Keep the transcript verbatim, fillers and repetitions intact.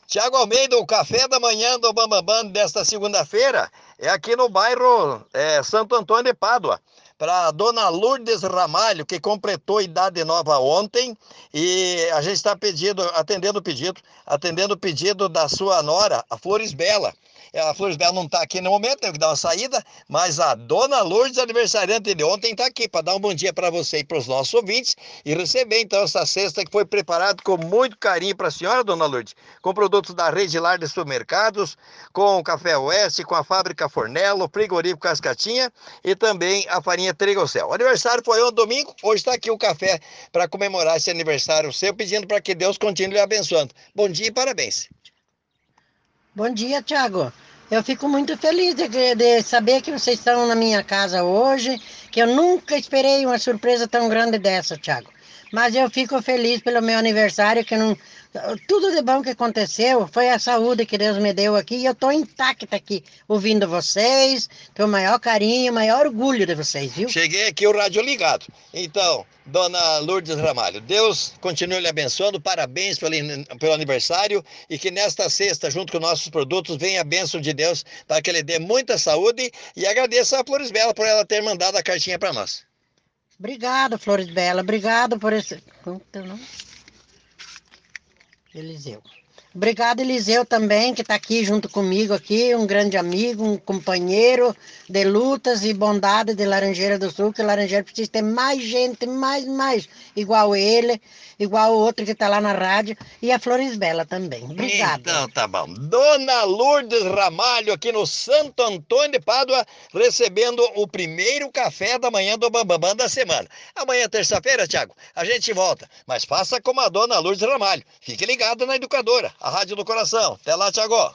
Tiago Almeida, o café da manhã do Bambambam desta segunda-feira é aqui no bairro é, Santo Antônio de Pádua. Para a dona Lourdes Ramalho, que completou idade nova ontem, e a gente está pedindo, atendendo o pedido, atendendo o pedido da sua nora, a Flores Bela. A Flores Bela não está aqui no momento, teve que dar uma saída, mas a dona Lourdes, aniversariante de ontem, está aqui para dar um bom dia para você e para os nossos ouvintes e receber então essa cesta que foi preparada com muito carinho para a senhora, dona Lourdes, com produtos da Rede Lar de Supermercados, com o Café Oeste, com a Fábrica Fornello, Frigorífico Cascatinha e também a farinha Trigocel. O aniversário foi ontem domingo, hoje está aqui o café para comemorar esse aniversário seu, pedindo para que Deus continue abençoando. Bom dia e parabéns. Bom dia, Thiago. Eu fico muito feliz de, de saber que vocês estão na minha casa hoje, que eu nunca esperei uma surpresa tão grande dessa, Thiago. Mas eu fico feliz pelo meu aniversário, que não, tudo de bom que aconteceu foi a saúde que Deus me deu aqui, e eu estou intacta aqui, ouvindo vocês, tenho o maior carinho, o maior orgulho de vocês, viu? Cheguei aqui o rádio ligado. Então, dona Lourdes Ramalho, Deus continue lhe abençoando, parabéns pelo, pelo aniversário e que nesta sexta, junto com nossos produtos, venha a bênção de Deus para que Ele dê muita saúde e agradeço a Flores Bela por ela ter mandado a cartinha para nós. Obrigado, Flores Bela, obrigado por esse... Como é teu nome? Eliseu. Obrigado, Eliseu, também, que está aqui junto comigo, aqui, um grande amigo, um companheiro de lutas e bondade de Laranjeira do Sul, que Laranjeira precisa ter mais gente, mais, mais, igual ele, igual o outro que está lá na rádio, e a Flores Bela também. Obrigada. Então, tá bom. Dona Lourdes Ramalho, aqui no Santo Antônio de Pádua, recebendo o primeiro café da manhã do Bambambam da semana. Amanhã, terça-feira, Thiago, a gente volta, mas faça como a dona Lourdes Ramalho. Fique ligado na Educadora, a rádio do coração. Até lá, Thiago.